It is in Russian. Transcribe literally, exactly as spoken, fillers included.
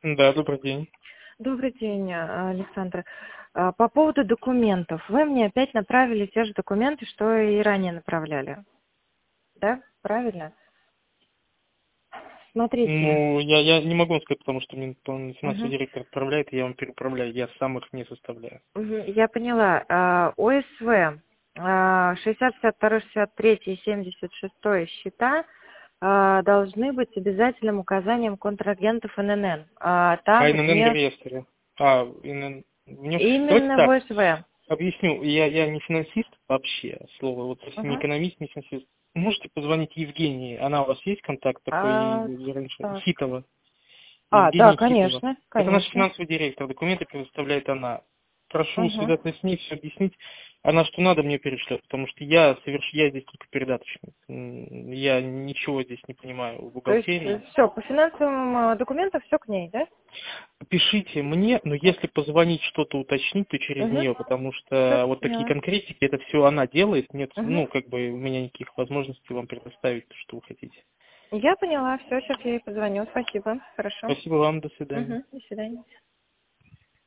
Да, добрый день. Добрый день, а, Александра. А, По поводу документов. Вы мне опять направили те же документы, что и ранее направляли. Да? Правильно? Смотрите. Ну, я, я не могу вам сказать, потому что мне он, финансовый Мгм. директор отправляет, и я вам переправляю. Я сам их не составляю. Мгм, Я поняла. А, ОСВ а, шестьдесят, шестьдесят два, шестьдесят три и семьдесят шесть счета а, должны быть обязательным указанием контрагентов эн эн эн. А, А Там ИНН в не реестре? А, ИНН... в нем- Давайте именно в так, ОСВ. объясню. Я, я не финансист вообще, слово, вот если не Мгм. экономист, не финансист. Можете позвонить Евгении, она у вас есть контакт А, такой раньше? так. Хитова. А, да, Евгения Хитова. конечно, Это наш конечно. финансовый директор, документы предоставляет она. Прошу Угу. связаться с ней, все объяснить. Она что надо мне перешлет, потому что я соверш... я здесь только передаточник. М, Я ничего здесь не понимаю в То есть бухгалтерии. все, по финансовым э, документам все к ней, да? Пишите мне, но если позвонить что-то уточнить, то через Угу. нее, потому Все что вот такие поняла. конкретики, это все она делает. Нет, Угу. ну, как бы у меня никаких возможностей вам предоставить то, что вы хотите. Я поняла, все, сейчас я ей позвоню. Спасибо. Хорошо. Спасибо вам, до свидания. Угу. До свидания.